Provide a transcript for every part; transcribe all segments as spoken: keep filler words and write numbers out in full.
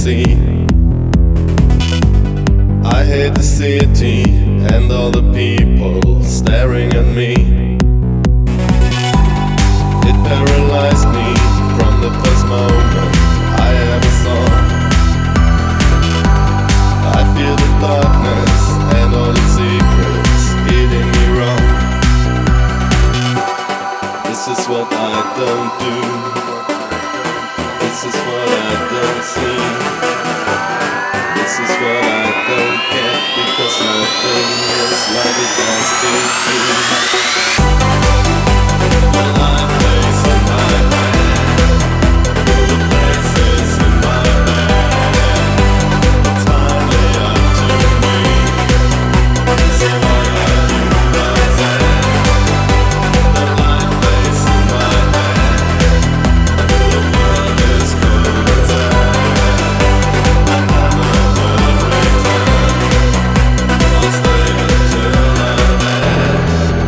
see. I hate the city and all the people staring at me. It paralyzed me from the first moment I ever saw. I feel the darkness and all its secrets eating me raw. This is what I don't do. This is what I don't see. This is what I don't get, because nothing is like it has to be. Well, I place in my hand, the places in my head. It's hardly up to me. So what I do pretend. The light place in my hand. The world is cold and sad. I never will return. I'll stay until I'm dead.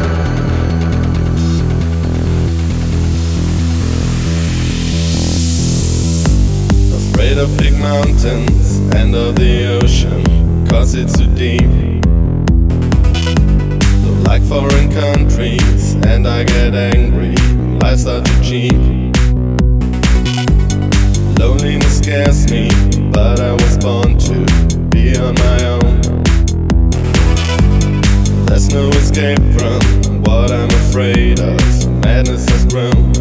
Afraid of big mountains and of the ocean, cause it's too deep. Don't like foreign countries and I get angry, life's not too cheap. Loneliness scares me, but I was born to be on my own. There's no escape from what I'm afraid of. Madness has grown.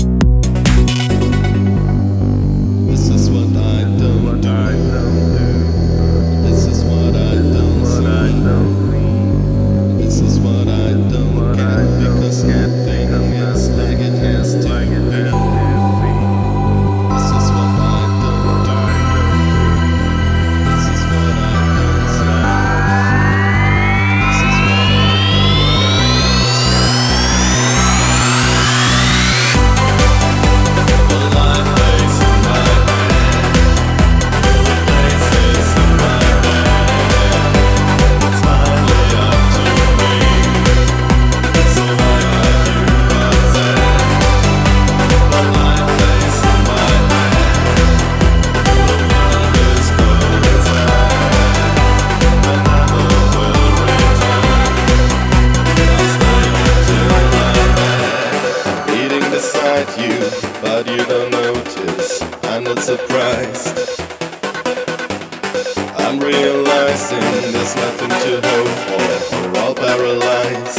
This is what I don't do. This is what I don't see. This is what I don't get, because nothing is like it has to be. This is what I don't do. This is what I don't see. This is what I don't. The life plays in my head. The places in my head. It's hardly up to me. So why I do pretend. The life plays in my head. The world is cold and sad. I never will return. I'll stay until I'm dead. Eating beside you, but you don't notice. I'm not surprised. I'm realizing there's nothing to hope for. We're all paralyzed.